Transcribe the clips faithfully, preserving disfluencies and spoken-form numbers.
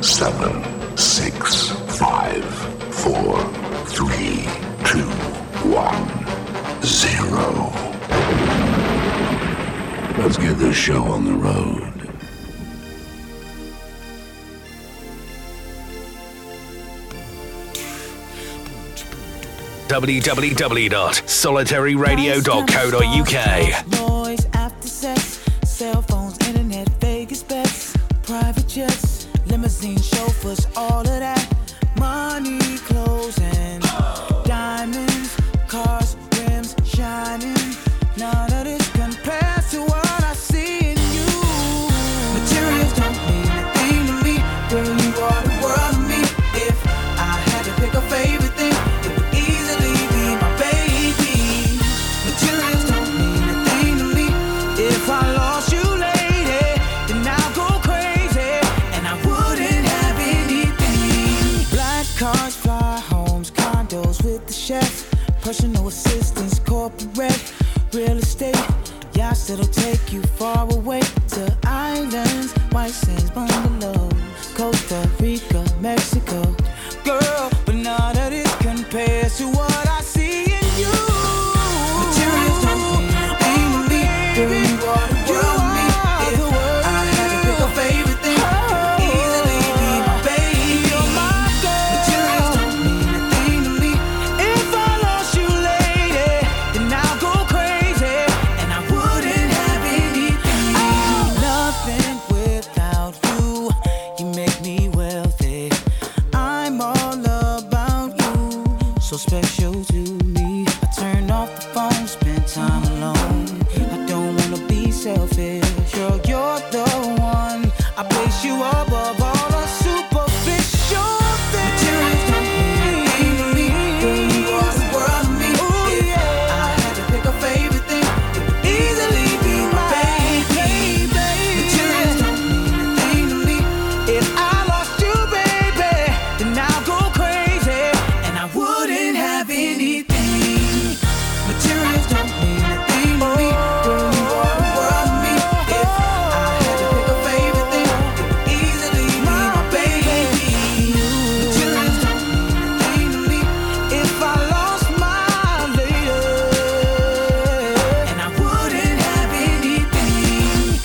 seven, six, five, four, three, two, one, zero. Let's get this show on the road. w w w dot solitary radio dot co dot u k. Noise after sex, cell phones, internet, Vegas bets, private jets, limousine chauffeurs, all of that. Money, clothes, and diamonds, cars, rims, shining. None of this compares to what I see in you. Materials don't mean a thing to me. Girl, you are the world to me. If I had to pick a favorite thing, it would easily be my baby. Materials don't mean a thing to me. If I lost you, lady, then I'll go crazy, and I wouldn't have anything. Black cars, fly homes, condos with the chef, personal assistants, corporate, real estate, yachts that'll take you far away to islands, white sands, bungalows, Costa Rica, Mexico. Girl, but none of this compares to what I see in you. Materials don't mean a thing to me. Girl, you are the world to me. If I had to pick a favorite thing, it would easily be my baby. Materials don't mean a thing to me. If I lost you, lady, then I'll go crazy, and I wouldn't have anything. Nothing without you. You make me wealthy. I'm all about you, so special to me. I turn off the phone, spend time alone. I don't wanna be selfish. Girl, you're the one. I place you above all the superficial things. Materials don't mean a thing to me. Girl, you are the world to me. If I had to pick a favorite thing, it would easily be my baby. Materials don't mean a thing to me. If I lost you, baby, then I'll go crazy, and I wouldn't have anything. Materials don't mean a thing to me. Girl, you are the world to me. If I had to pick a favorite thing, it would easily be my baby. Materials don't mean a thing to me. If I lost my lady, and I wouldn't have anything.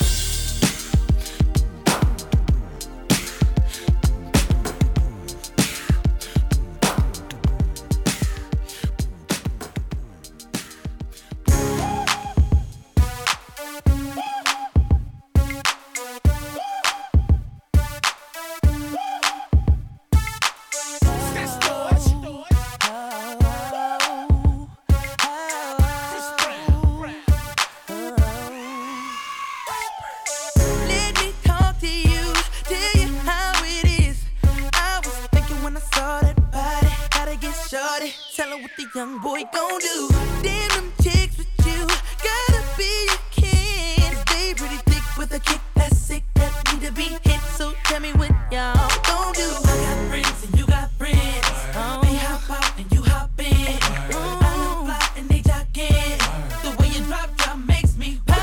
Let me talk to you, tell you how it is. I was thinking when I saw that body, gotta get shorty, tell her what the young boy gon' do. Damn them chicks with you, gotta be your kin. They pretty thick with a kick that's sick, that need to be hit. So tell me what y'all gon' do. I got friends and you got friends. Oh. They hop out and you hop in. Oh. I look fly and they jogging. The way you drop drop makes me wild.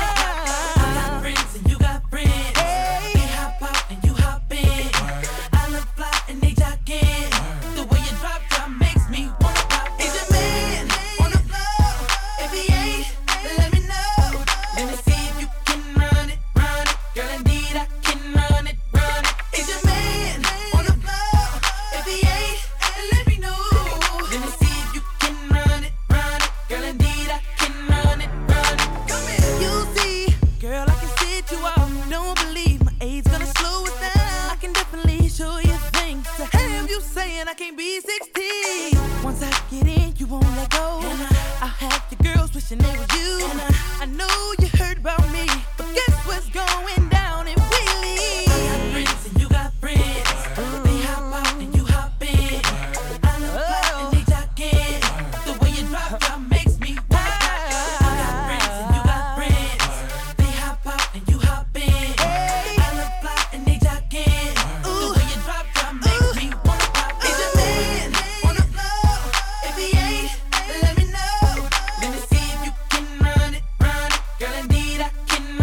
I got friends and you got friends. They hop out and you hop in. I look fly and they jogging. The way you drop drop makes me wanna pop. Is your man on the floor? If he ain't, let me know. Let me see if you can run it, run it. Girl, indeed I can run it, run it. Is your man on the floor? If he ain't, let me know. Let me see if you can run it, run it. Girl, indeed I can run it, run it. Come here. You see, girl, I can sit you off. Don't believe my age gonna slow it down. I can definitely show you things to have you saying I can't be sixteen. Once I get in, you won't let go. I'll have your girls wishing they were you. I know you heard about me, but guess what's going down in Wheelie? I got friends and you got friends. They hop out and you hop in. I look fly and they jogging. The way you drop drop makes me wild. I got friends and you got friends. They hop out and you hop in. I look fly and they jogging. The way you drop drop makes me wanna pop. Is your man on the floor? If he ain't, let me know. Let me see if you can run it, run it. Girl, indeed I can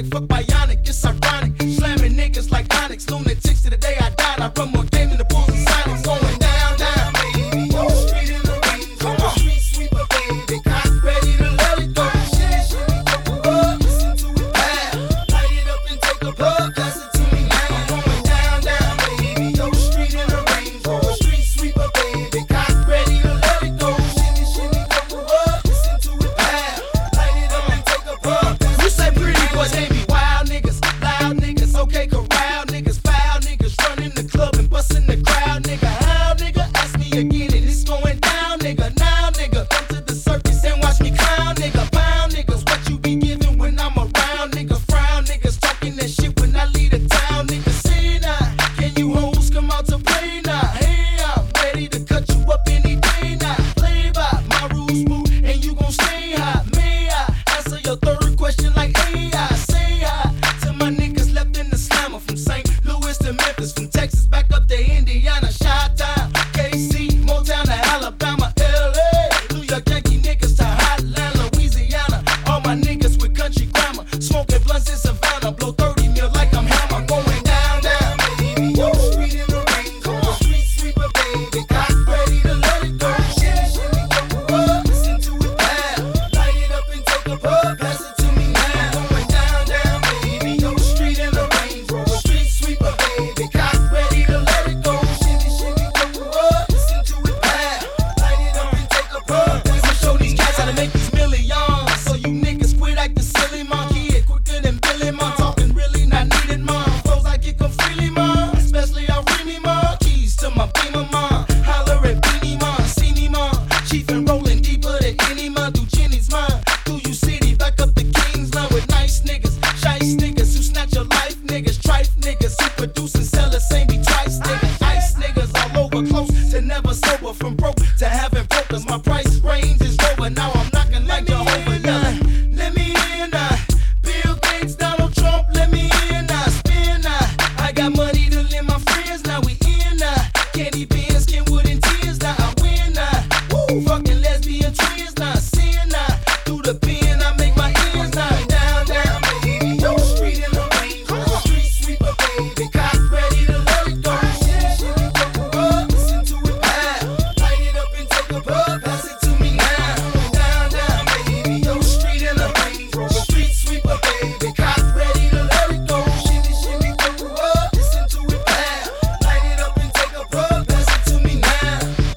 Sonic, fuck bionic, it's ironic. Slamming niggas like Onyx, lunatics to the day I died. I run more game than the Bulls and Sonics. Going down, down, baby. Yo, street in the rain, come on. Street sweeper, baby. Cock ready to let it go. Shit, shit, go up, listen to it pound. Light it up and take a puff, pass it to me now. Going down, down, baby. Yo, street in the rain, come on. Street sweeper, baby. Cock ready to let it go. Shimmy, shimmy, go up, listen to it pound. Light it up and take a puff. You say pretty boys, they be wild niggas, loud niggas, okay, corral niggas, foul niggas, running the club and busting the crowd, nigga. How, nigga? Ask me again and it's going down, nigga. Now, nigga, come to the circus and watch me clown, nigga. Pound niggas, what you be giving when I'm around, nigga. Frown niggas, talking that shit when I leave the town, nigga. See now, can you hoes come out to play now? Hey, I'm ready to cut you up any day now. Play by my rules, smooth, and you gon' stay high. May I answer your third question like A I? Say hi to my niggas left in the slammer, from Saint Louis to Memphis, from Texas back up to Indiana, Chi-Town, K C, Motown to Alabama, L A, New York Yankee niggas to Hotland, Louisiana. All my niggas with country grammar, smoking blunts in Savannah, blow thirty mil like I'm Hammer. Going down, down, baby. Yo, street in the rain, come on. Street sweeper, baby. Cock ready to let it go. Shimmy, shimmy, go up, listen to it pound. Light it up and take a puff, pass it to me now. Going down, down, baby. Yo, street in the rain, come on. Street sweeper, baby. Cock ready to let it go. Shimmy, shimmy, go up, listen to it pound. Light it up and take a puff. I'ma show these cats how to make these millions. So you niggas quit acting silly, man. Kid quicker than Billy, man. Talking really not needed, man. Flows I get them freely, man. Especially I me, man. Keys to my beamer, man. Holler at Beanie, man. See me, man. Chief and rolling deeper than any, man. Through Jenny's, man. Through you city, back up the Kingsland with nice niggas. Shice niggas who snatch your life, niggas. Trife niggas who produce and sell the same be twice, niggas. Ice niggas all over close to never sober, from broke to having brokers. My price range is lower. Now I'm knocking like Jehovah yelling. Let me in now. Bill Gates, Donald Trump, let me in now. Spin now. I got money to lend my friends, now we in now. Candy beans, Kenwood and tears, now I win now. Woo, fucking lesbian twins, now sin now. Through the pen, I make my ends now. Down, down, baby. Yo, street in the rain, come on. Street sweeper, baby. Cock ready to let it go. Shimmy, shimmy, go up, listen to it pound. Light it up and take a puff, pass it to me now. Down, down, baby. Yo, street in the rain, come on. Street sweeper, baby. Cock ready to let it go. Shimmy, shimmy, go up, listen to it pound. Light it up and take a puff, pass it to me now.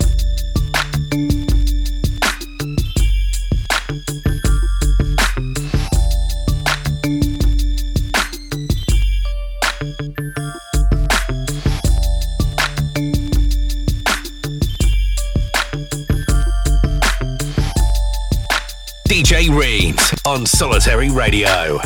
D J Reeds on Solitary Radio.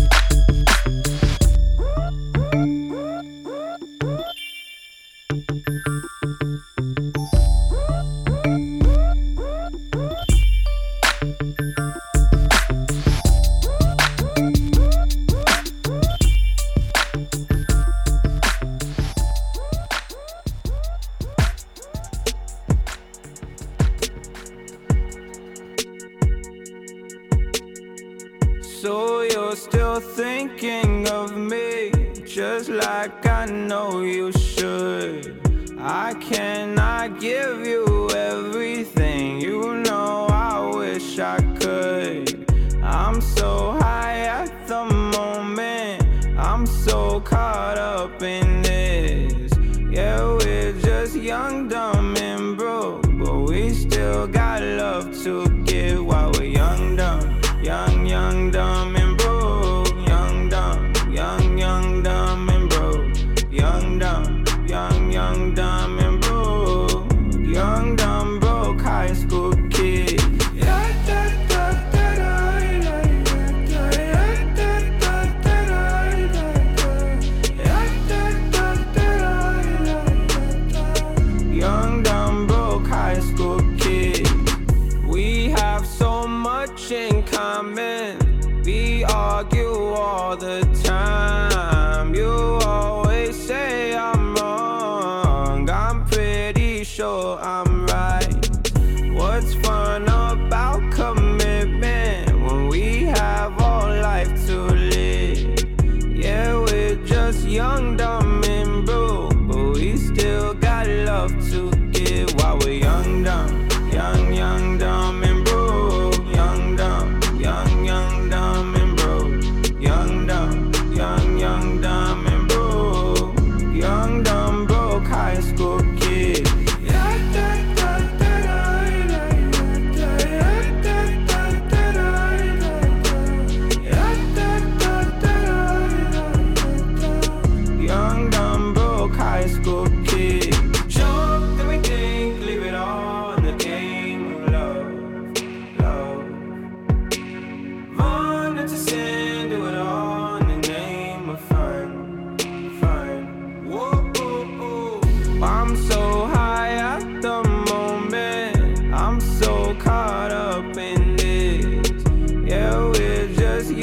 So you're still thinking of me, just like I know you should. I cannot give you everything, you know I wish I could. I'm so high at the moment, I'm so caught up in this. Yeah, we're just young, dumb, and broke, but we still got love to give while we're young, dumb. Young, young, dumb, and broke. Young, dumb, young, young, dumb, and broke. Young, dumb, young, young, dumb, and broke. Young, dumb, broke high school kid. Yeah, yeah,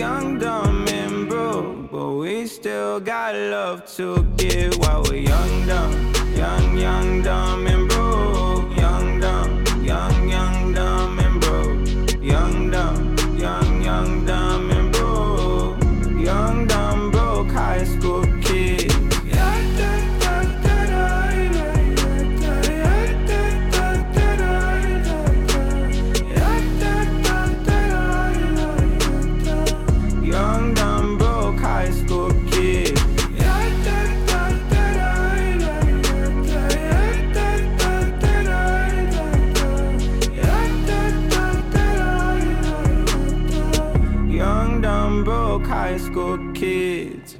young, dumb, and broke, but we still got love to give while we're young, dumb, young, young, dumb, and broke. Young, dumb, young, young, dumb, and broke. Young, dumb, young, young, dumb, and broke. Young, dumb, broke high school kids. Young, dumb, broke high school kids. Young, dumb, broke high school kids.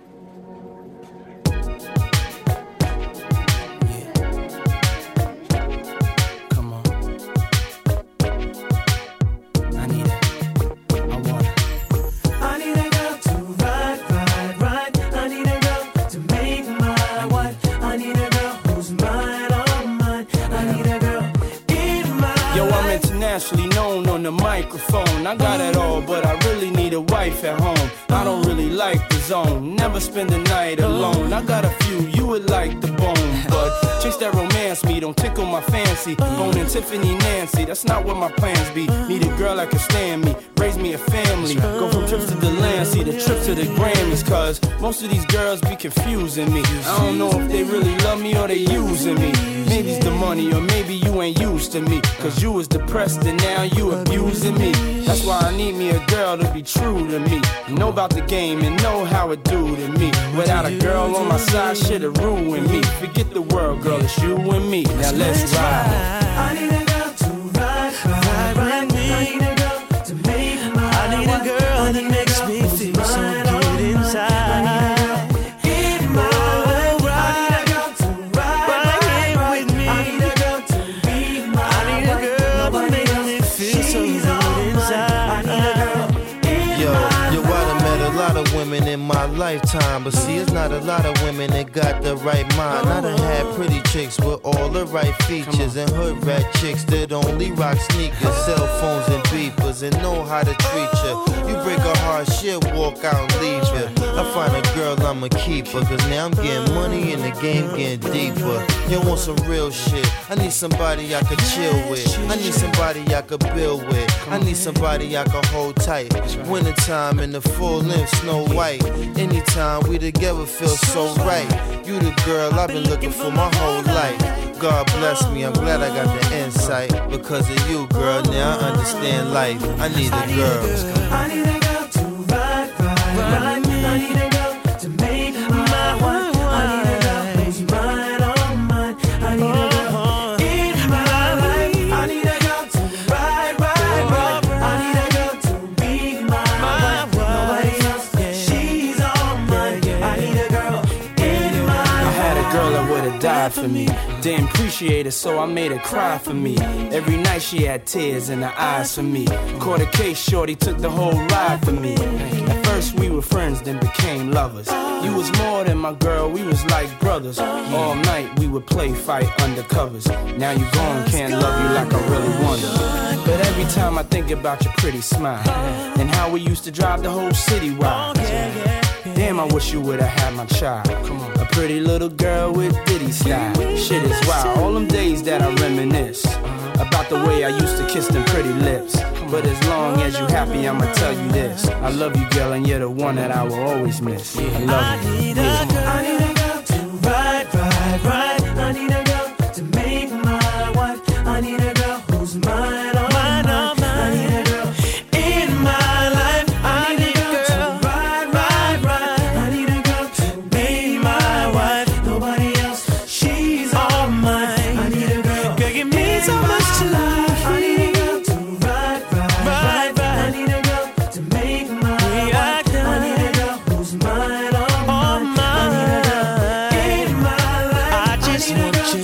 Internationally known on the microphone. I got it all, but I really need a wife at home. I don't really like the zone, never spend the night alone. I got a few you would like the bone, but chicks that romance me don't tickle my fancy. Boning Tiffany Nancy, that's not what my plans be. Need a girl that can stand me, raise me a family. Go from trips to the land, see the trip to the Grammys. Cause most of these girls be confusing me. I don't know if they really love me or they using me. Maybe it's the money or maybe you ain't used to me. Cause you was depressed and now you abusing me. That's why I need me a girl to be true to me. Know about the game and know how it do to me. Without a girl on my side, shit'll ruin me. Forget the world, girl, it's you and me. Now let's ride. I need a girl to ride, ride, ride me. I need a girl to make my I need a girl that makes me feel so good inside. Women in my lifetime, but see, it's not a lot of women that got the right mind. I done had pretty chicks with all the right features, and hood rat chicks that only rock sneakers, cell phones and beepers, and know how to treat you. You break a heart, she'll walk out and leave you. I find a girl, I'ma keep her, cause now I'm getting money and the game getting deeper. You want some real shit, I need somebody I could chill with. I need somebody I could build with. I need somebody I could hold tight. Wintertime in the full length, Snow White. Anytime we together feel so right. You the girl I've been looking for my whole life. God bless me, I'm glad I got the insight. Because of you, girl, now I understand life. I need a girl. I need a girl to ride, ride, ride me. I need a girl to make my wife. I need a girl who's mine, all mine. I need a girl in my life. I need a girl to ride, ride, ride. I need a girl to be my wife. Nobody else, she's all mine. I need a girl in my life. I had a girl that would've died for me. Didn't appreciate it, so I made her cry for me. Every night she had tears in her eyes for me. Caught a case, shorty took the whole ride for me. At first we were friends, then became lovers. You was more than my girl, we was like brothers. All night we would play fight undercovers. Now you gone, can't love you like I really wanted. But every time I think about your pretty smile and how we used to drive the whole city wild. Damn, I wish you would've had my child. A pretty little girl with ditty style. Shit is wild, all them days that I reminisce about the way I used to kiss them pretty lips. But as long as you happy, I'ma tell you this: I love you, girl, and you're the one that I will always miss. I love you. I need a girl, I need a girl to ride, ride, ride. I need a girl to make my wife. I need a girl who's mine, all mine. I need a girl in my life. I need a girl to ride, ride, ride. I need a girl to be my wife. Nobody else, she's all mine. I need a girl, girl, give me so much to life. I need a girl to ride, ride, ride, ride. I need a girl to make my wife. I need a girl who's mine, all mine. I need a girl in my life. I just want you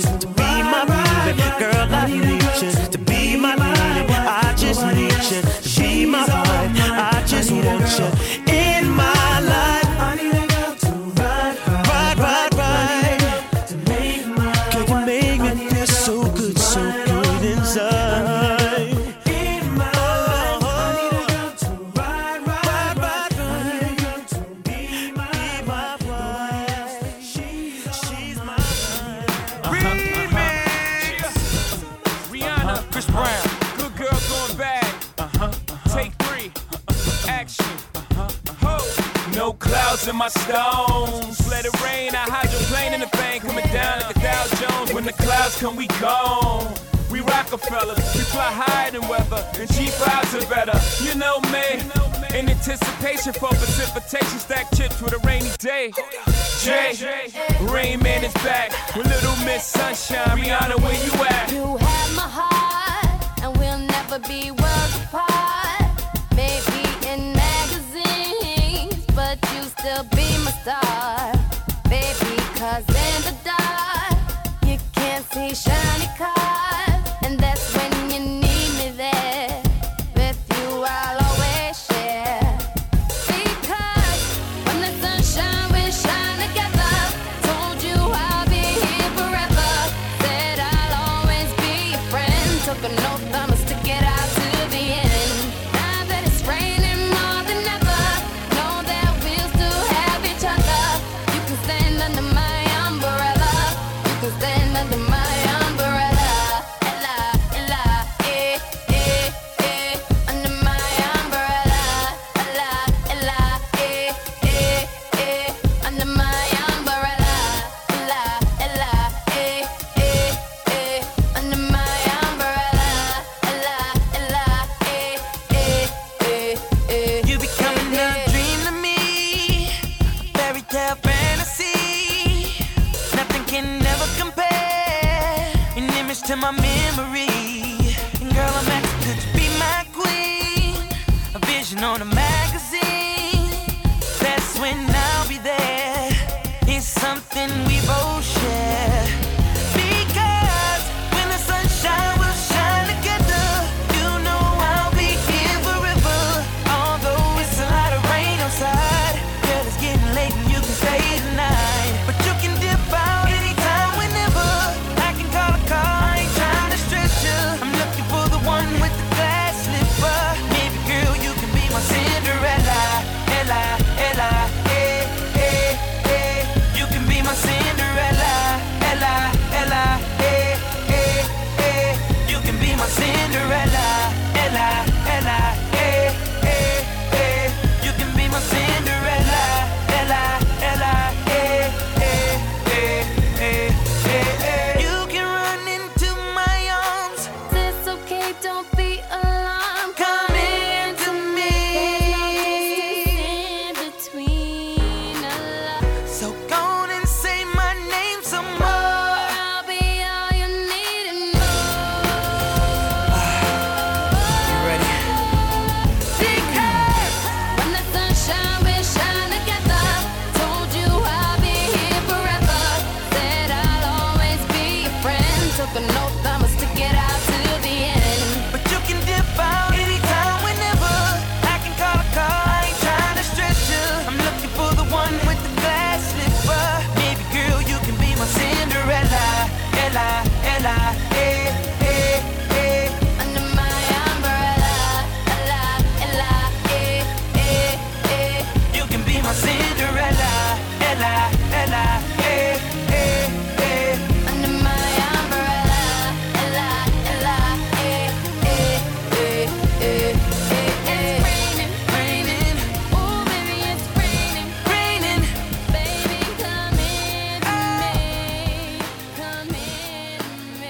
No clouds in my stones. Let it rain, I hydroplane in the thing. Coming down like the Dow Jones. When the clouds come, we gone. We Rockefellers, we fly higher than weather, and G fives are better. You know me, in anticipation for precipitation, stack chips with a rainy day. Jay, Rain Man is back with Little Miss Sunshine. Rihanna, where you at? You have my heart, and we'll never be worlds apart. Maybe in magazines, but you still be my star. Baby, cause in the dark, you can't see shiny cars. And that's when you need me there. With you I'll always share. Because when the sunshine will shine together. Told you I'll be here forever. Said I'll always be your friend. Took an oath I'ma stick it out to the end. Now that it's raining more than ever, know that we'll still have each other. You can stand under my umbrella. You can stand under my umbrella. To my memory, and girl, I'm asking, could you be my queen? A vision on a magazine. That's when I'll be there. It's something we both share. Because when the sunshine will shine together, you know I'll be here forever. Although it's a lot of rain outside, girl, it's getting late and you can stay tonight. But you can dip out anytime, whenever. I can call a car. I'm looking for the one with the glass slipper. Maybe girl, you can be my Cinderella. Ella, Ella, eh, eh, eh. You can be my Cinderella. Ella, Ella, eh, eh, eh. You can be my Cinderella. Ella, Ella, eh, eh, eh. You can be my Cinderella. Ella, Ella, eh, eh, eh, eh, eh, eh. You can run into my arms. It's okay, don't be alarmed. Come into me. There's no distance in between us. So go on and say my name some more. I'll be all you need and more. You ready? Because when the sunshine will shine together. Told you I'll be here forever. Said I'll always be your friend. Took an oath I'ma stick it out to the end. But you can dip out anytime, whenever. I can call a car, I ain't trying to stress you. I'm looking for the one with the glass slipper. Maybe girl, you can be my Cinderella. Ella, Ella, eh, eh, eh. Under my umbrella, Ella, Ella, eh, eh, eh. You can be my Cinderella. Ella, Ella, eh, eh, eh. Under my umbrella, Ella, Ella, eh, eh, eh, eh, eh. It's raining, Raining, ooh baby, it's raining, raining. baby, come in to me, come in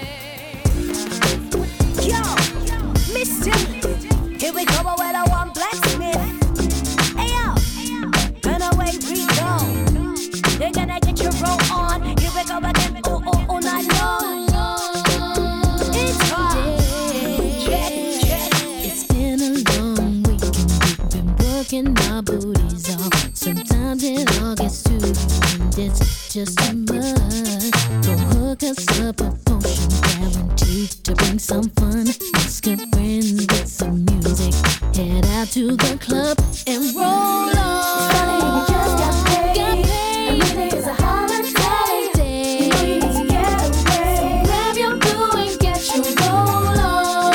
to me. Yo, Mister, here we go with our one blacksmith. Hey yo, turn away we go. They're gonna get your roll on. Here we go again, oh oh oh night long. It's hard. Check, check. It's been a long week and we've been working our booties off. Sometimes it all gets to you and it's just too much. Go hook us up a potion guaranteed to bring some fun. Ask a friend with some music. Head out to the club and roll on. Funny, you just got paid. Got paid. And Monday is a holiday. You know you need to get away. So grab your boo and get your roll on.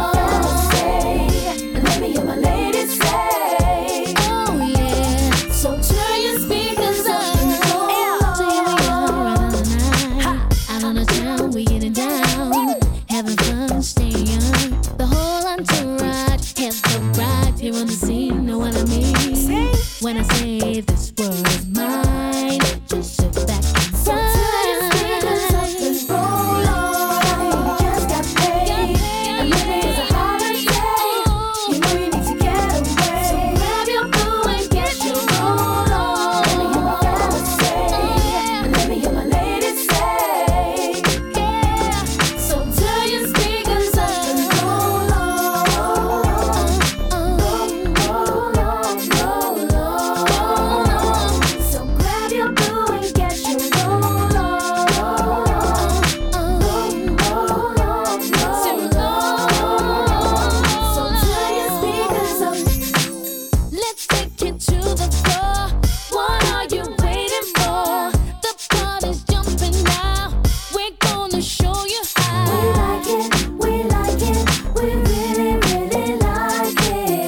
Let me hear my lady say. Oh yeah. So turn your speakers up. So here we are right on the night. Out on the town, we getting down, having fun, staying young. The whole entourage has arrived here on the scene. Know what I mean? Say when I say this world is mine. Just sit back and so turn your speakers up and roll on. You just got paid. And Monday is a holiday. You know you need to get away. So grab your boo and get your roll on. Let me hear my fellas say, and let me hear my ladies say, yeah. So turn your speakers up and roll on. Roll on, roll on. So grab your boo and get your roll on. Roll on, roll on. So turn your speakers up. Let's take it to the floor. What are you waiting for? The party's jumping now. We're gonna show you how. We like it, we like it, we really, really like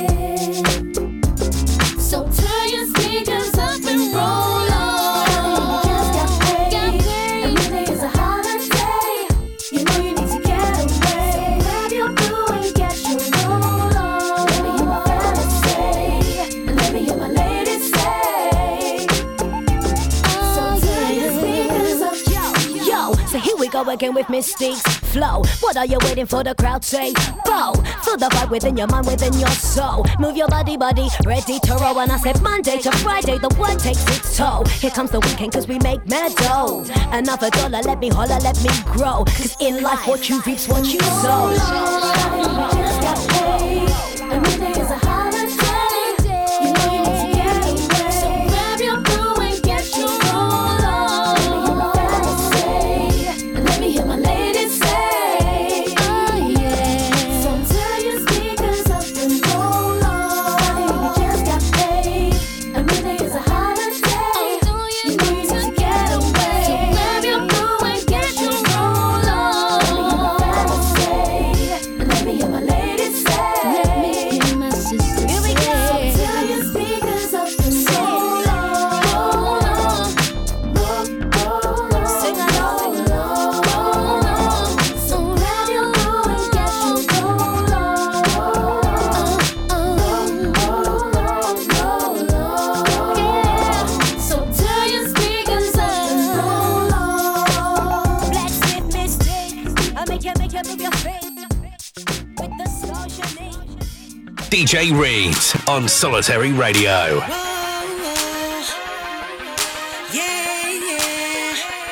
it. So turn your speakers up and roll on. You just got paid. And Monday is a holiday. You know you need to get away. So grab your boo and get your roll on. Let me hear my fellas say, and let me hear my ladies say. So turn your speakers up, yo, yo. So here we go again with Mystique's flow. What are you waiting for? The crowd say, bow. Feel the vibe within your mind, within your soul. Move your body, body, ready to roll. And I said Monday to Friday, the work takes its toll. Here comes the weekend, cause we make mad dough. Another dollar, let me holler, let me grow. Cause in life, what you reap's what you sow. You just got paid. And Monday is a holiday. You know you need to get away. So grab your boo and get your roll on. Let me hear my fellas say, and let me hear my ladies say, oh yeah. So turn your speakers up and roll on. You just got paid. And Monday is a holiday. You know you need to get away. So grab your boo and get your roll on. Let me hear my fellas say, and let me hear my ladies say, let me hear my sisters say. Here we go. So turn your speakers up and roll on. Roll on. Roll on. Sing along. Roll on. So grab your boo and get your roll on. Roll on. Roll on. Yeah. So turn your speakers up and roll on. Blacksmith Mystique, I make you, make you move your feet with the social need. D J Reeds on Solitary Radio. Yeah, yeah.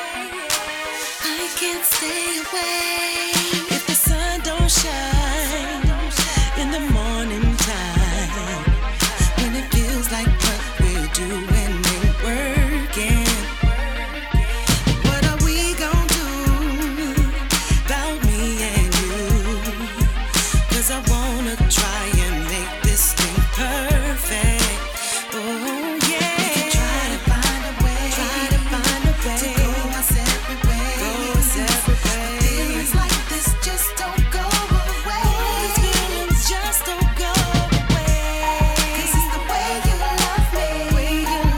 I can't stay away if the sun don't shine in the morning time. When it feels like what we're doing ain't working. What are we gonna do about me and you? Cause I wanna try and make this thing perfect. Oh yeah. We can try to find a way, try to find a way to go our separate ways, go our separate ways. Feelings like this just don't go away. These feelings just don't go away. 'Cause it's the way you love me, way you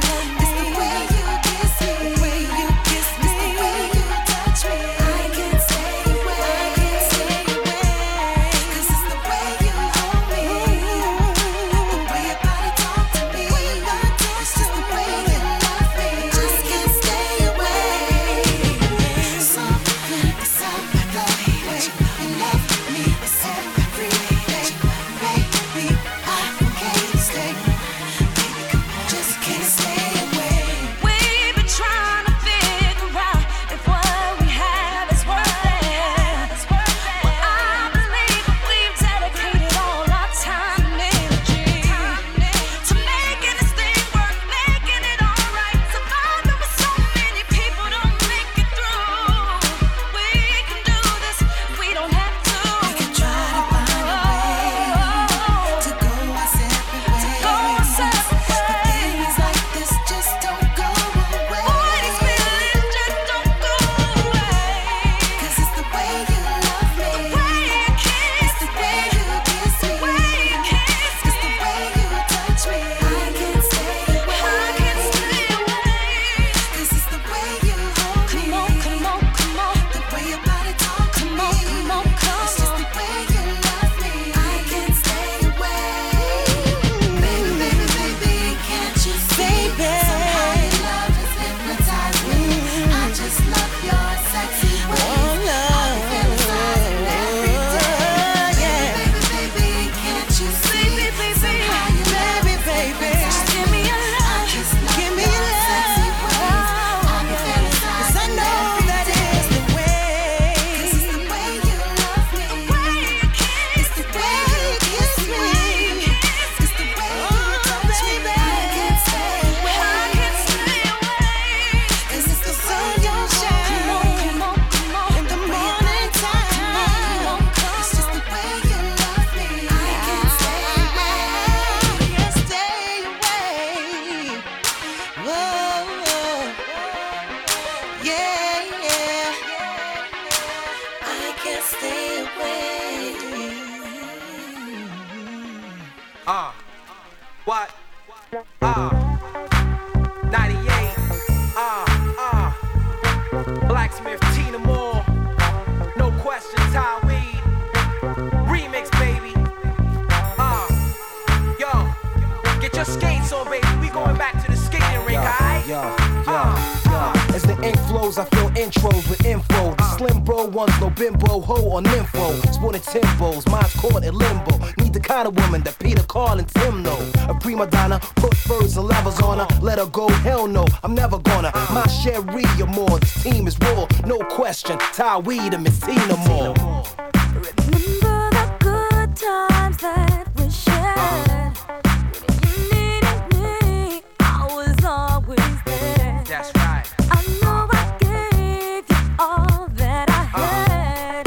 flows, I feel intros with info. The slim bro ones, no bimbo, ho or nympho. Sporting timbos, mine's caught in limbo. Need the kind of woman that Peter, Carl, and Tim know. A prima donna, put furs and levers on her. Let her go, hell no, I'm never gonna. My Sherry or more, this team is raw, no question. Ty Weed and Miss Tina Moore. Remember the good times that we shared. When you needed me, I was always there. That's right. I know I gave you all that I had.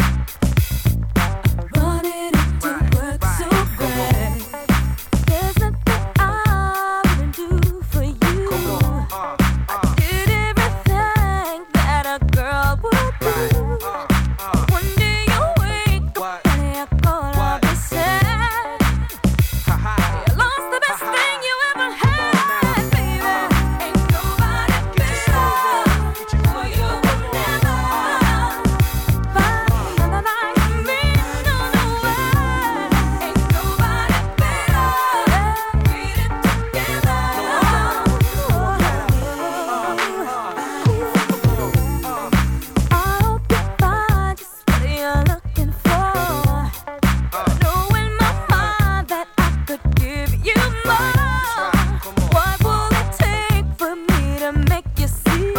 Running into work so great. There's nothing I wouldn't do for you. I did everything that a girl would do. One day you wake up and you're gonna be sad. You lost the best thing you ever had, baby. Ain't nobody better for you will never find another like me. No, no way. Ain't nobody better. Read it together. I hope you find just what you're looking for. I know in my mind that I could give you more. What will it take for me to make you see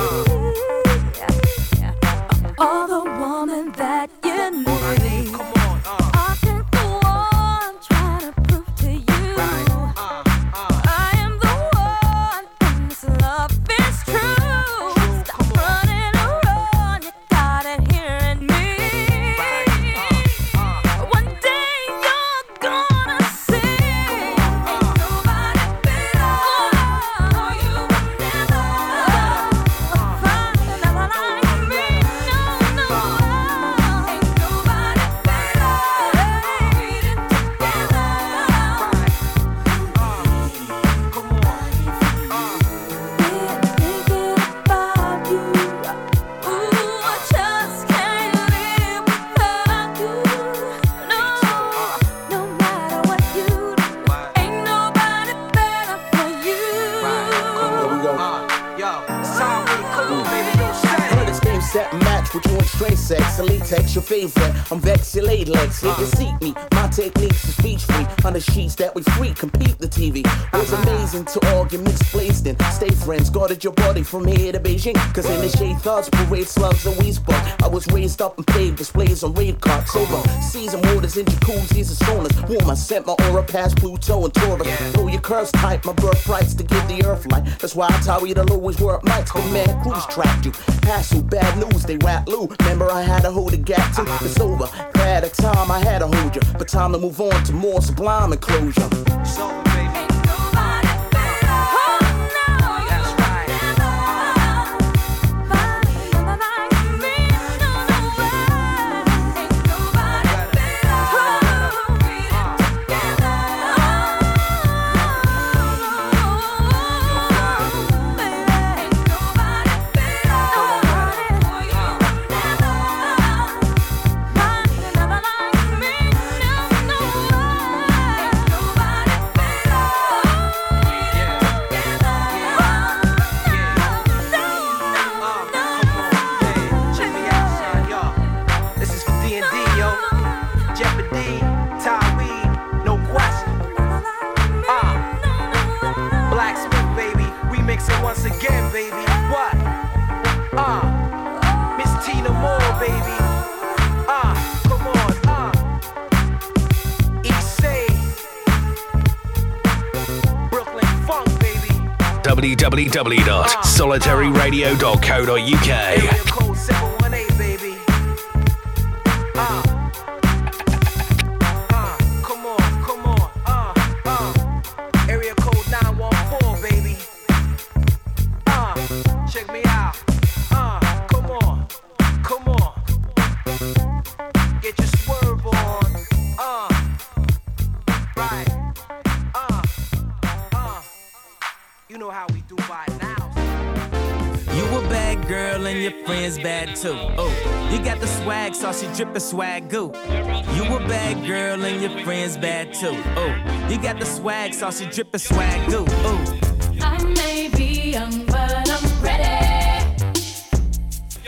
all the woman that you need? I can go on trying to prove to you I am the one and this love is true. Stop running around, you got it here in me. One day you're gonna see ain't nobody better for you will never find another like me. No, no, ain't nobody better. Read it together. Thinking about you. Ooh, I just can't live without you. No, no matter what you do, ain't nobody better for you. Heard this game set match with you on straight sex. Elite text your favorite. I'm vexed, your laid legs. Here you seek me. My techniques is speech free. On the sheets that we free, compete the T V. Was amazing to arguments placed in. Stay friends, guarded your body from here to Beijing. Cause in the shade thoughts, parade slugs and weed spot. I was raised up and paved displays on raid carts. Over season waters in jacuzzis and saunas. Warm, I sent my aura past Pluto and Taurus. Know your curves tight, my birthrights to give the earth light. That's why I tell you to always work nights. The man cruise tracked you. Pass through bad news, they rat Lou. Remember I had to hold a gap too. It's over. Had a time I had to hold you. But time to move on to more sublime enclosure. So Ain't nobody better. Oh no, that's right. Find another like me. No, no way. Ain't nobody better. Read it together. Baby, ain't nobody better. For you will never find another like me. No, no way. Ain't nobody better. Read it together. Check me out, son, y'all. This is for D and D, yo. Jeopardy, Ty Weed, no question. Uh, Blacksmith, baby. Remix it once again, baby. What? Uh, Miss Tina Moore, baby. Uh, come on, uh. East Side. Brooklyn Funk, baby. w w w dot solitary radio dot co dot u k. Area code seven one eight, baby. Uh. Uh, come on, come on. Uh, uh. Area code nine one four, baby. Uh, check me out. Uh, come on, come on. Get your swerve on. Uh, right. Uh, uh. You know how we do by now. You a bad girl and your friends bad too. Oh, you got the swag, saucy drippin' swag goo. You a bad girl and your friends bad too. Oh, you got the swag, saucy drippin' swag goo. Oh, I may be young, but I'm ready.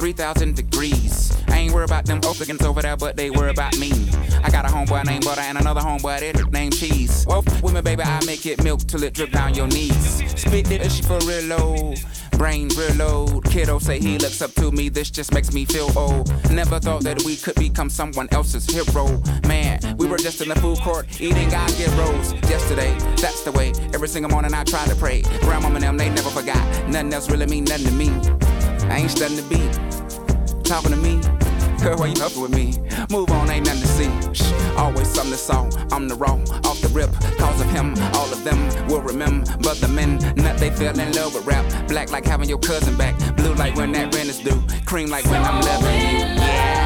three thousand degrees. I ain't worried about them folks looking over there, but they worry about me. I got a homeboy named Butter and another homeboy that named Cheese. Well, with me, baby, I make it milk till it drip down your knees. Spit it, she for real low. Brain real low. Kiddo say he looks up to me, this just makes me feel old. Never thought that we could become someone else's hero. Man, we were just in the food court eating God get rolls. Yesterday, that's the way. Every single morning I try to pray. Grandmama and them, they never forgot. Nothing else really mean nothing to me. I ain't studying the beat. Talking to me. Girl, why you huffing with me? Move on, ain't nothing to see. Shh, always something to saw. I'm the raw, off the rip. Cause of him, all of them will remember. But the men, nut, they fell in love with rap. Black like having your cousin back. Blue like when that rent is due. Cream like when I'm loving you. Yeah.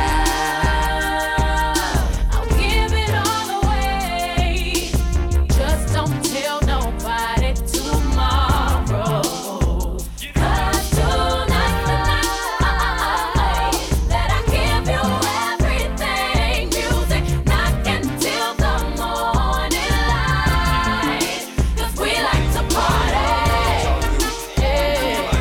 I'll give it all away. Just don't tell nobody tomorrow. Cause tonight's the night that I give you everything. Music knocking till the morning light. Cause we like to party. Yeah.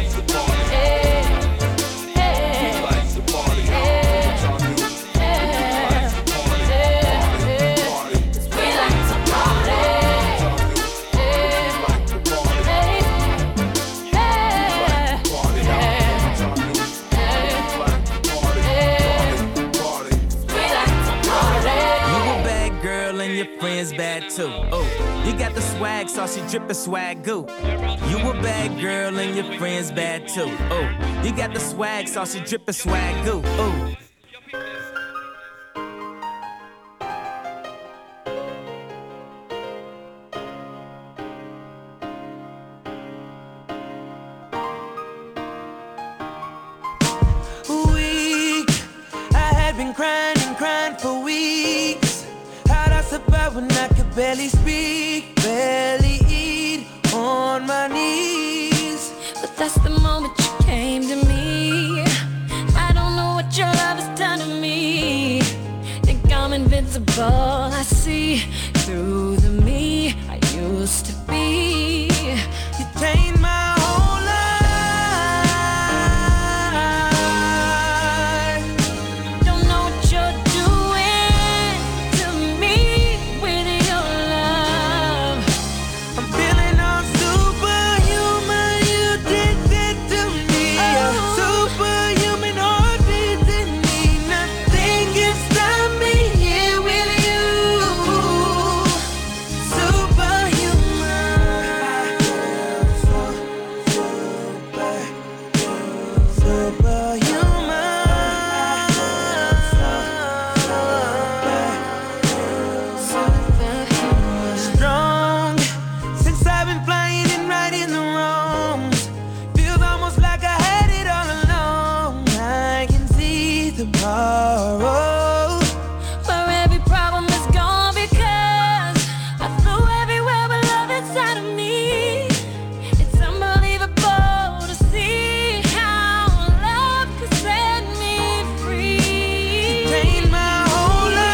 Friends bad too. Oh, you got the swag, saucy drippin' swag goo. You a bad girl and your friends bad too. Oh, you got the swag, saucy drippin' swag goo. Oh. Weak, I had been crying and crying for weeks. How'd I survive when I could barely speak, barely eat, on my knees? But that's the moment you came to me. I don't know what your love has done to me. Think I'm invincible, I see through the me I used to be. You changed my whole life. Don't know what you're doing to me with your love. I'm feeling all superhuman. You did that to me. Superhuman heartbeat in me. Nothing can stop me here with you. Superhuman. Superhuman. Strong. Since I've been flying and righting the wrongs. Feels almost like I had it all along. I can see tomorrow. Where every problem is gone because I flew everywhere with love inside of me. It's unbelievable to see how love could set me free. Changed my whole life.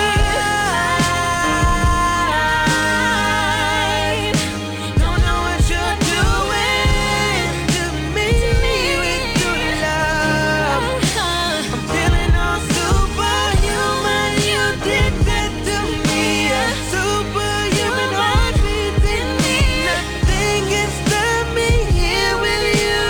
Don't know what you're doing to me with your love. I'm feeling all superhuman. You did that to me. Superhuman heartbeat in me. Nothing can stop me here with you.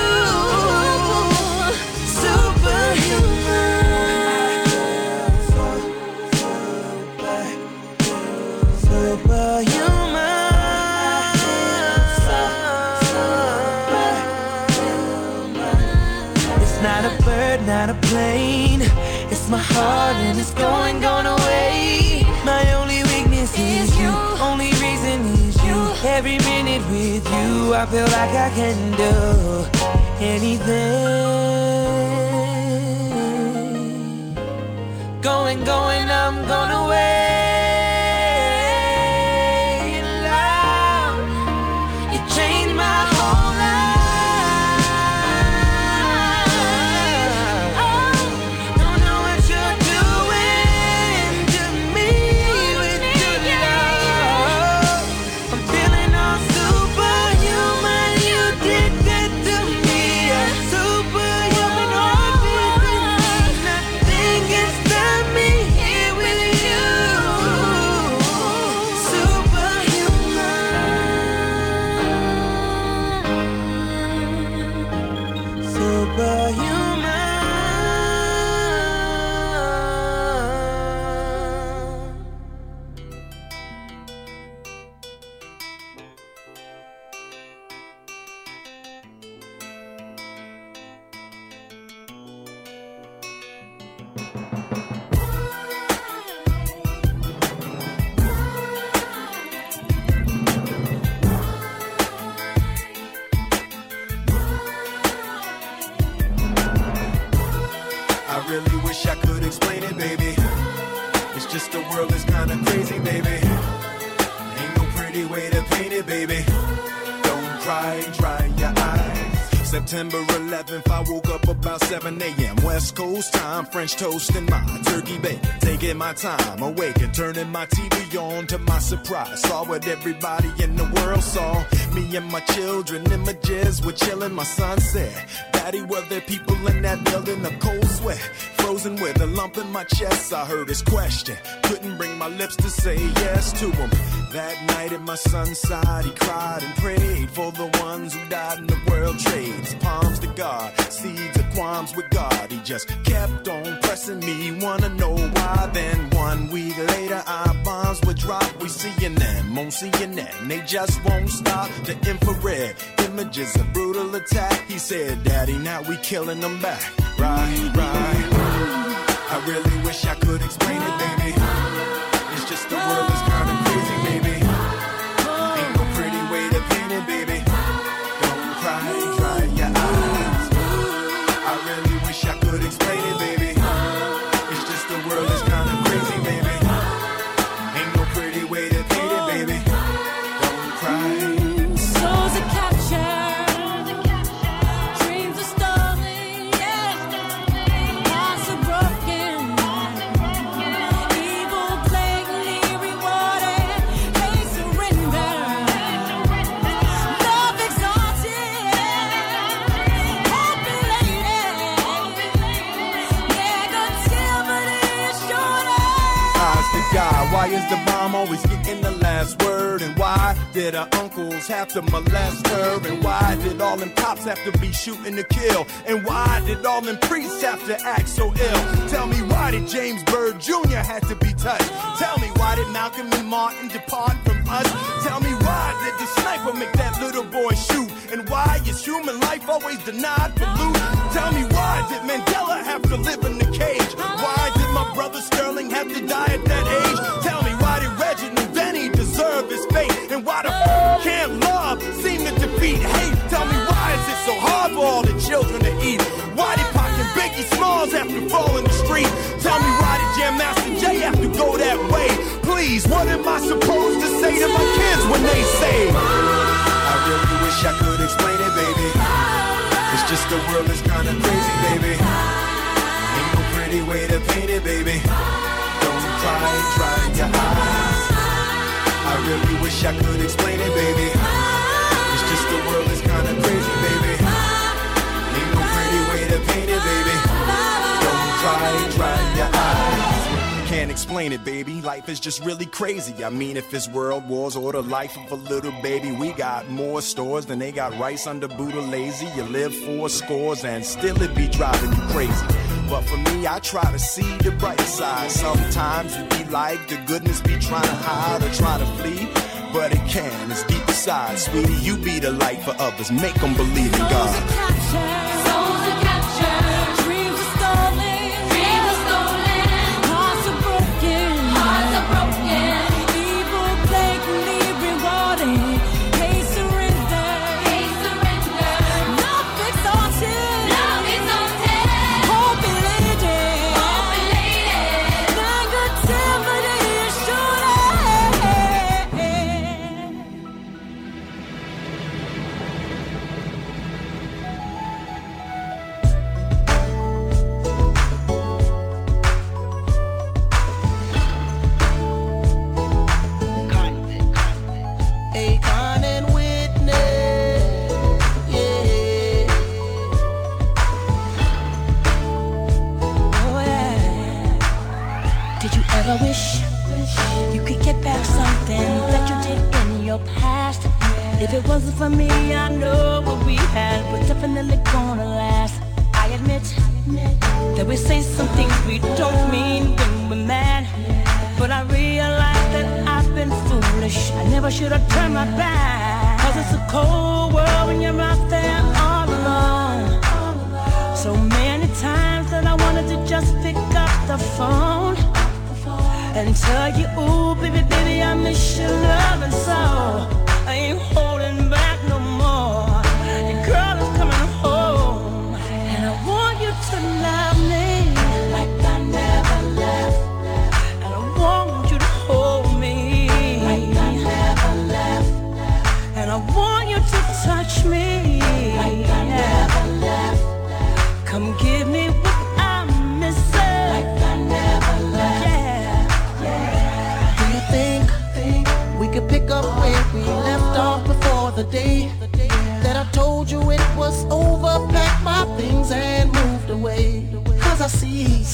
Superhuman. It's not a bird, not a plane. It's my heart and it's going, going away. My only weakness is you. Only reason is you. Every minute with you, I feel like I can do anything. Going, going, I'm going away. In love, you changed my whole life. Don't know what you're doing to me with your love. I'm feeling all superhuman. You did that to me. Superhuman heartbeat in me. really wish I could explain it, baby. It's just the world is kinda crazy, baby. Ain't no pretty way to paint it, baby. Don't cry, dry your eyes. September eleventh, I woke up about seven a.m. West Coast time, French toast and my turkey bacon. Taking my time, awake and turning my T V on. To my surprise, saw what everybody in the world saw. Me and my children, images were chilling. My son said, Daddy, were there people in that building? A cold sweat, frozen with a lump in my chest. I heard his question, couldn't bring my lips to say yes to him. That night at my son's side, he cried and prayed for the ones who died in the world trade. Palms to God, seeds of qualms with God. He just kept on pressing me, wanna know why. Then one week later, our bombs would drop. We seeing them on C N N, they just won't stop. The infrared images of brutal attack. He said, Daddy, now we killing them back. Right, right. I really wish I could explain it, baby. It's just the world is kinda crazy, baby. Ain't no pretty way to paint it, baby. Don't cry, dry your eyes. I really wish I could explain it, baby. It's just the world is kinda crazy, baby. Ain't no pretty way to paint it, baby. Don't cry. Souls are captured, dreams are stolen, yeah. Hearts are broken, evil blatantly rewarded, hate surrendered, love exalted, hope elated, negativity is shorter. Eyes to God, why is the bomb always getting the last word? And why did her uncles have to molest her? And why did all them cops have to be shooting to kill? And why did all them priests have to act so ill? Tell me, why did James Byrd Junior have to be touched? Tell me, why did Malcolm and Martin depart from us? Tell me, why did the sniper make that little boy shoot? And why is human life always denied for loot? Tell me, why did Mandela have to live in the cage? Why did my brother Sterling have to die at that age? Tell me, why did Reginald Denny deserve his fate? And why the f- can't love seem to defeat hate? Tell me, why is it so hard for all the children to eat? Why did Pac and Biggie Smalls have to fall in the street? Tell me, why did Jam Master Jay have to go that way? Please, what am I supposed to say to my kids when they say, I really wish I could explain it, baby. It's just the world is kinda crazy, baby. Ain't no pretty way to paint it, baby. Don't cry, dry your eyes. I really wish I could explain it, baby. It's just the world is kinda crazy, baby. Ain't no pretty way to paint it, baby. Don't cry, dry your eyes. Can't explain it, baby. Life is just really crazy. I mean, if it's world wars or the life of a little baby, we got more stores than they got rice under Buddha lazy. You live four scores and still it be driving you crazy. But for me, I try to see the bright side. Sometimes it be like the goodness be trying to hide or try to flee. But it can, it's deep inside. Sweetie, you be the light for others. Make them believe in God. Souls are captured, dreams are stolen, dreams are stolen, hearts are broken, hearts are broken, evil blatantly rewarded, hate surrendered, hate surrendered, love exalted, love exalted, hope elated, hope elated, negativity is shorter. Akon and Whitney, yeah. Oh yeah. Did you ever wish you could get back something that you did in your past? If it wasn't for me, I know what we had was definitely gonna last. I admit that we say some things we don't mean when we're mad, but I realize that I've been foolish. I never should have turned my back, 'cause it's a cold world when you're out there all alone. So many times that I wanted to just pick up the phone and tell you, ooh, baby, baby, I miss your loving so. I ain't holding back no more. Your girl is coming home, and I want you to love me.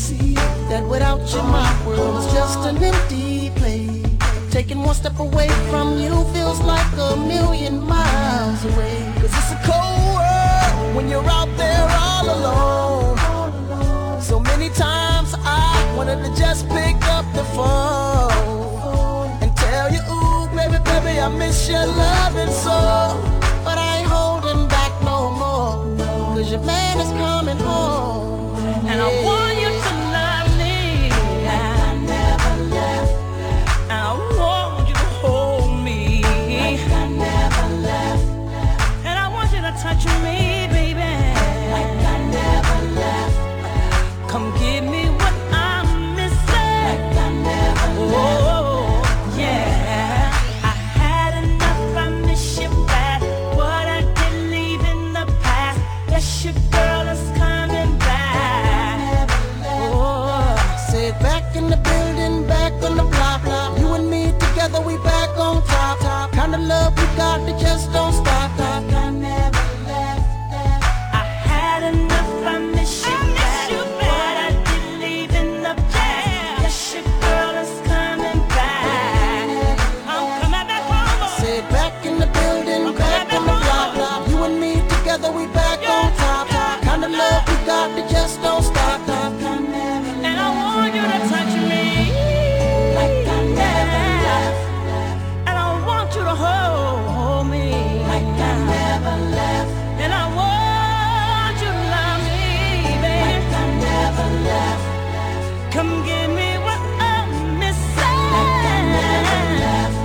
see that without you my world is just an empty place. Taking one step away from you feels like a million miles away. Cause it's a cold world when you're out there all alone. So many times I wanted to just pick up the phone and tell you, ooh, baby, baby, I miss your loving so. But I ain't holding back no more, cause your man is coming home. And I want you to love me like I never left. And I want you to hold me like I never left. And I want you to touch me, baby, like I never left. Come give me what I'm missing like I never left. Oh, yeah. I had enough, I miss you bad. What I didn't leave in the past. Yes, your girl is coming back. Oh, say it back in the building, back on the block, block. You and me together, we back on top, top. Kind of love we got that just don't stop, stop. I never left. I had enough, I miss you bad. What I didn't leave in the past. Yes, your girl is coming back. I'm coming back home. Say it back in the building, back on the block, block. You and me together, we back on top, top. Kind of love we got that just don't stop, stop. And I want you to touch me like I never left. And I want you to hold me like I never left. And I want you to love me, baby, like I never left. Come give me what I'm missing like I never left.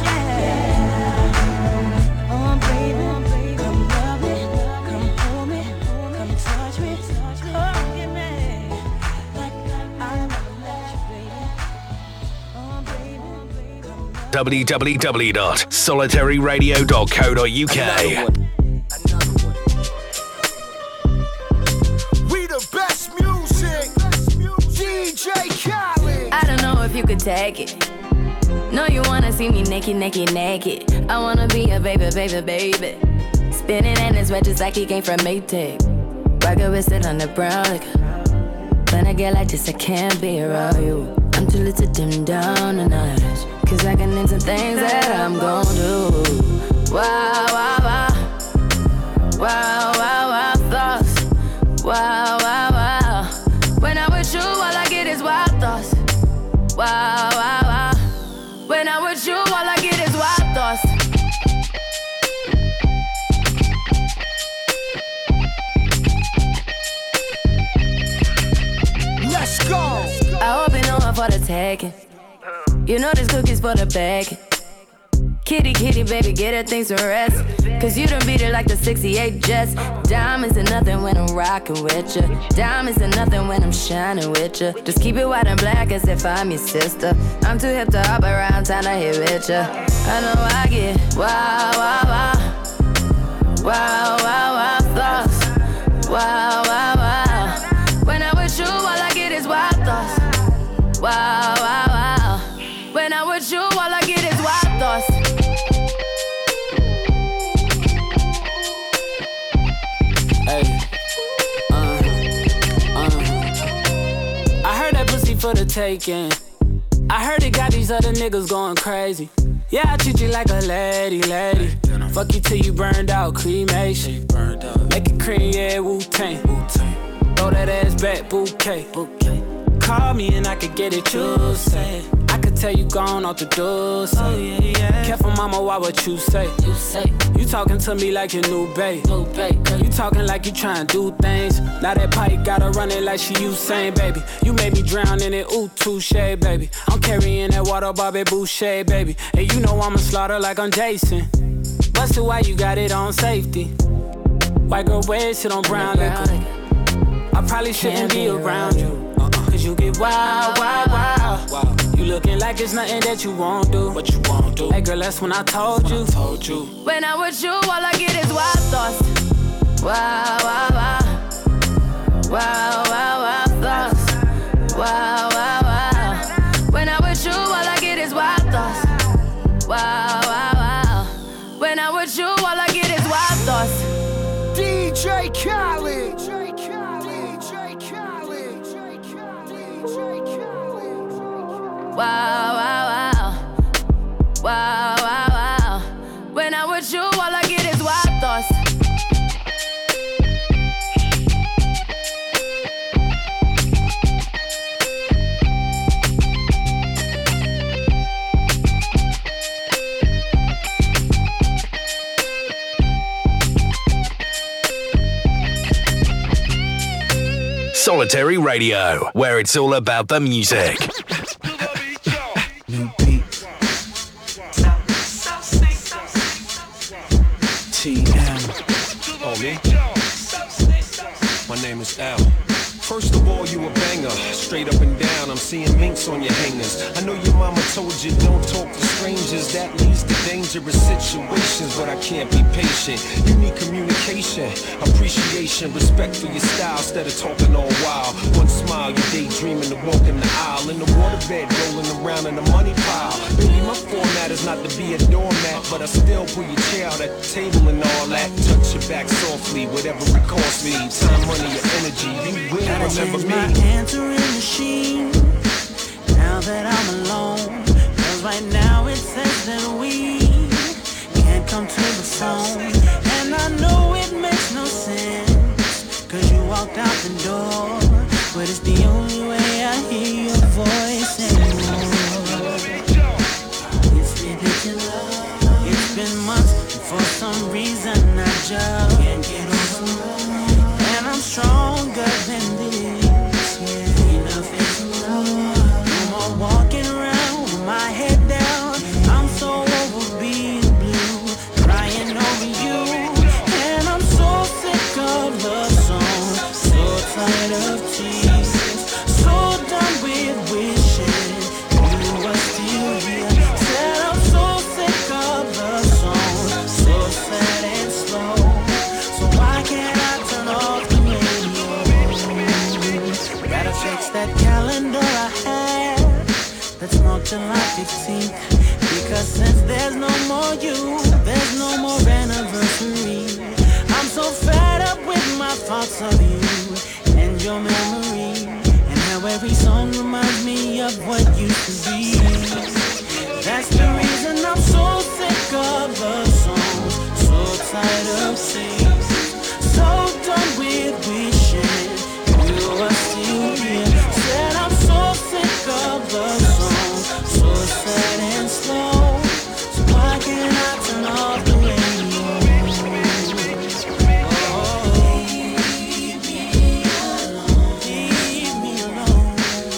Yeah. Oh, baby, come love me, come hold me, come touch me, come give me like I never left you, baby. Oh, baby, come love me. w w w dot solitary radio dot co dot u k. We the best music. D J Khaled. I don't know if you could take it. No, you wanna see me naked, naked, naked. I wanna be a baby, baby, baby. Spinning in his red just like he came from Maytag. Rocket with it on the brown liquor. When I get like this, I can't be around you. I'm too little to dim down the night. Cause I can into things that I'm gon' do. Wow, wow, wow. Wow, wow, wow, thoughts. Wow, wow, wow. When I'm with you, all I get is wild thoughts. Wow, wow, wow. When I'm with you, all I get is wild thoughts. Let's go. I hope you know I'm for the taking. You know this cookie's for the bag. Kitty, kitty, baby, get her things to rest. Cause you done beat it like the sixty-eight Jets. Diamonds are nothing when I'm rockin' with ya. Diamonds are nothing when I'm shining with ya. Just keep it white and black as if I'm your sister. I'm too hip to hop around, time to hit with ya. I know I get wow, wow, wow. Wow, wow, wow, thoughts. Wow, wow, wow. When I'm with you, all I get is wild thoughts. Wow, wow, wow. When I'm with you, all I get is wild thoughts. Hey, uh, uh. I heard that pussy for the taking. I heard it got these other niggas going crazy. Yeah, I treat you like a lady, lady. Fuck you till you burned out, cremation. Make it cream, yeah, Wu-Tang. Throw that ass back, bouquet. Call me and I could get it, you say. I could tell you gone off the door, say. Oh, yeah, yeah. Careful, mama, why what you say? You say. You talking to me like your new babe. New babe. You talking like you trying to do things. Now that pipe gotta run it like she Usain, baby. You made me drown in it, ooh, touche, baby. I'm carrying that water, Bobby Boucher, baby. And you know I'ma slaughter like I'm Jason. Busted, why you got it on safety? White girl wear shit on brown liquor. I probably shouldn't be around you. Cause you get wild, wild, wild. You looking like it's nothing that you won't do. What you won't do. Hey girl, that's when I told you. Told you. When I'm with you, all I get is wild thoughts. Wow, wow, wow. Wow, wow, wow, thoughts. Wow, wow, wow. When I'm with you, all I get is wild thoughts. Wow, wow, wow. When I'm with you, all I get is wild thoughts. D J Khaled. Wow, wow, wow. Wow, wow, wow. When I'm with you, all I get is wild thoughts. Solitary Radio, where it's all about the music. New beat. T M. Oh, me? My name is Al. First of all, you a banger, straight up and down. I'm seeing minks on your hangers. I know your mama told you don't talk to strangers. That leads to dangerous situations, but I can't be patient. You need communication, appreciation, respect for your style instead of talking all wild. One smile, you're daydreaming of walking the aisle. In the waterbed, rolling around in a money pile. Baby, my format is not to be a doormat, but I still pull your chair out at the table and all that. Touch your back softly, whatever it costs me. Time, money, or energy, you will. Gotta change my answering machine now that I'm alone. Cause right now it says that we can't come to the phone. And I know it makes no sense, cause you walked out the door. But it's the only way I hear your voice anymore. It's ridiculous. It's been months and for some reason I just can't get over. And I'm stronger than this, yeah. Enough is enough. No more walking around with my head down. I'm so over being blue, crying over you. And I'm so sick of love songs, so tired of tears, so done with wishing you were still here. Said I'm so sick of love songs, so sad and slow. So why can't I turn off the Gotta fix that calendar I had that's marked July fifteenth. Because since there's no more you, there's no more anniversary. I'm so fed up with my thoughts of you and your memory, and how every song reminds me of what used to be. That's the reason I'm so sick of love songs, so tired of singing, so done with wishing you are still here. Said I'm so sick of love songs, so sad and slow. So why can't I turn off the radio? Oh, leave me alone, leave me alone.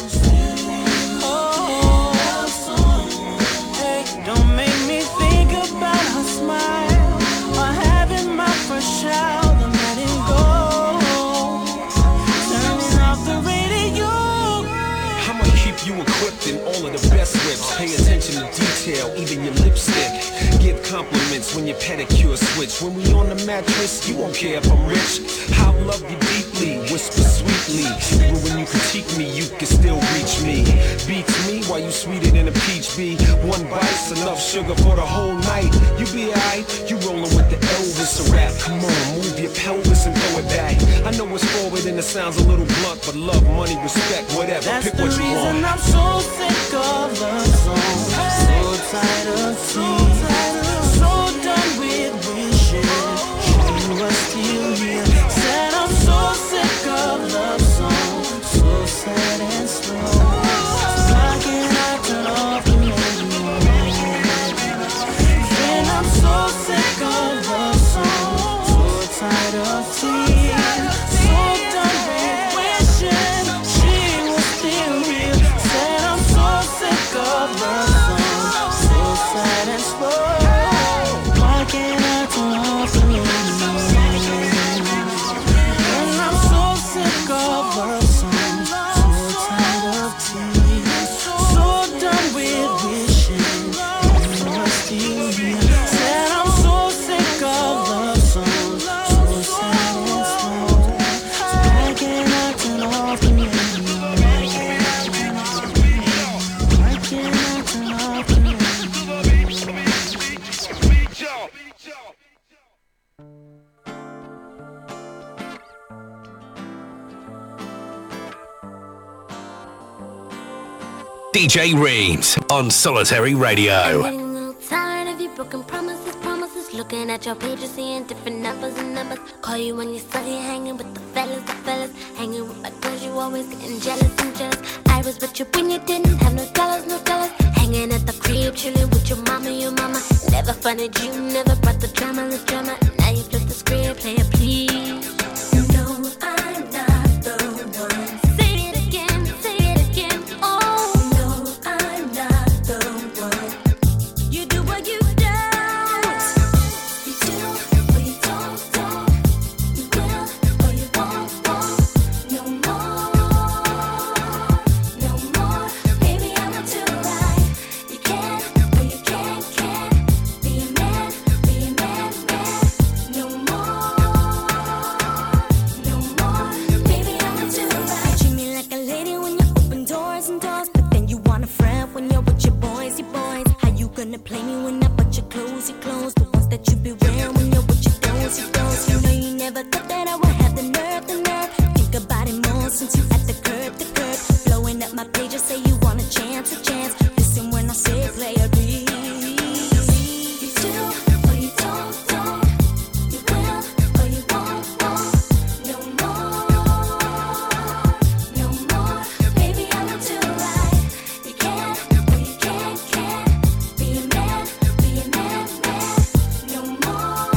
Oh, hey, don't make me think about her smile or having my first child and letting go. You equipped in all of the best whips. Pay attention to detail, even your lipstick. Give compliments when your pedicure switch. When we on the mattress, you won't care if I'm rich. I'll love you deeply, whisper sweetly. Even when you critique me, you can still reach me. Beats me while you sweeter than a peach bee. One bite's enough sugar for the whole night. You be alright, you rolling with the Elvis a rap. Come on, move your pelvis and throw it back. I know it's forward and it sounds a little blunt, but love, money, respect, whatever. That's pick what you want. I'm so sick of love songs, so tired of tears, so done with wishing you were still here. Said I'm so sick of love songs, so sad and slow. Why can't I turn off the radio? Then I'm so sick of love songs, so tired of tears, so done with wishing she was still here. D J Reams on Solitary Radio. I'm getting a little tired of you broken promises, promises. Looking at your page, you're seeing different numbers and numbers. Call you when you're study, hanging with the fellas, the fellas. Hanging with my girls, you always getting jealous and jealous. I was with you when you didn't have no dollars, no dollars. Hanging at the crib, chilling with your mama, your mama. Never funded you, never brought the drama, the drama. Now you flip the script, play it please. You know I'm not the one. Say it again, say it again. Oh, no, I'm not the one. You do what you don't. You do or you don't, don't. You will or you won't, won't. No more, no more. Baby, I'm not too right. You can or you can't, can't. Be a man, be a man, man. No more, no more. Baby, I'm not too right. Treat me like a lady when you open doors and doors, but then you want a friend when you're with your boys, your boys. How you gonna play me when I put your clothes, your clothes? The ones that you be wearing when you're with your those, your those. You know you never thought that I would have the nerve, the nerve. Think about it more since you at the curb, the curb. Blowing up my page, you say you want a chance, a chance. Listen when I say play a beat. You do or you don't, don't. You will or you won't, won't. No more, no more. Baby, I'm not too right. You can or you can't, can't. Be a man, be a man, man. No more,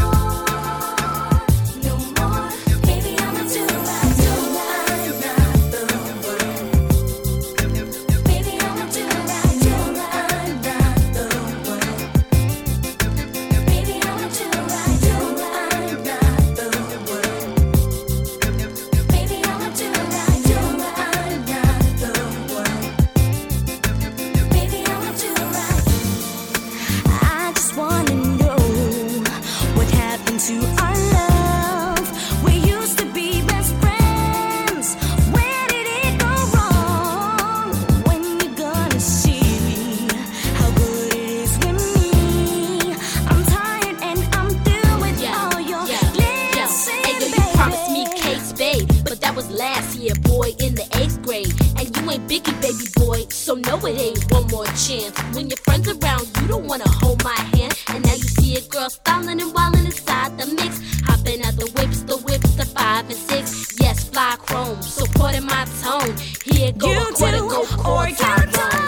no more. Baby, I'm not too right. No, I'm not the one. Baby, I'm not too right. No, I'm not the one. Baby, I'm not too right. No, I'm not the one. Baby, I'm not too right. No, I'm not the one. Baby, I'm not too right. I just wanna know what happened to our love. We used to be best friends. Where did it go wrong? When you gonna see how good it is with me? I'm tired and I'm through with all your glisten, Hey, yo, you baby. promised me case, babe, but that was last year, boy, in the eighth grade. And you ain't Biggie, baby boy, so no, it ain't one more chance. When your friends around, you don't wanna hold my hand. And now you see a girl styling and wilding inside the mix, hopping out the whips, the whips, the five and six. Yes, fly chrome, so pardon my tone. Here go You a quarter, do go or quarter you time don't. wrong.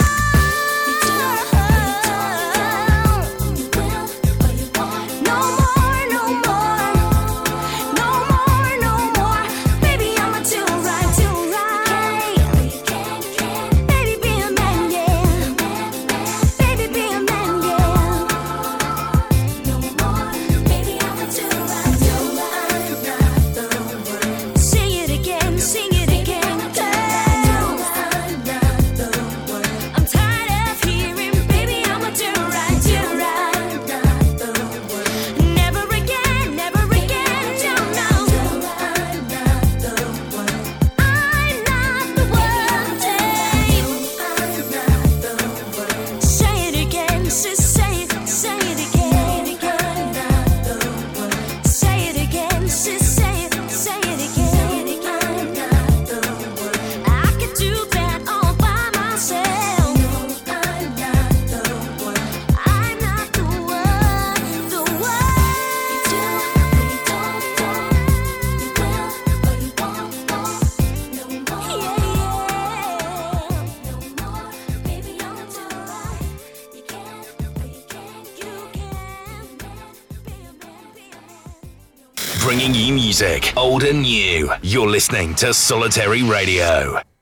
No more, no more. No more, no more. Baby, I'm not too right, too right. Baby, be a man, yeah. Baby, be a man, yeah. No more. Baby, I'm not too right, too right. Say it again, sing it again, girl. I'm tired of hearing, baby, I'm not too right, too right. Never again, never again, no, no. I'm not the one, babe. Say it again, say, say it, say it again. Say it again, say, say it, say it again. I could do that all by myself. I'm not the one, the one. You do or you don't, don't. You will or you won't, won't. No more, yeah, yeah. No more, baby, I'm not too right. You can or you can't, you can. Bringing you music, old and new. You're listening to Solitary Radio.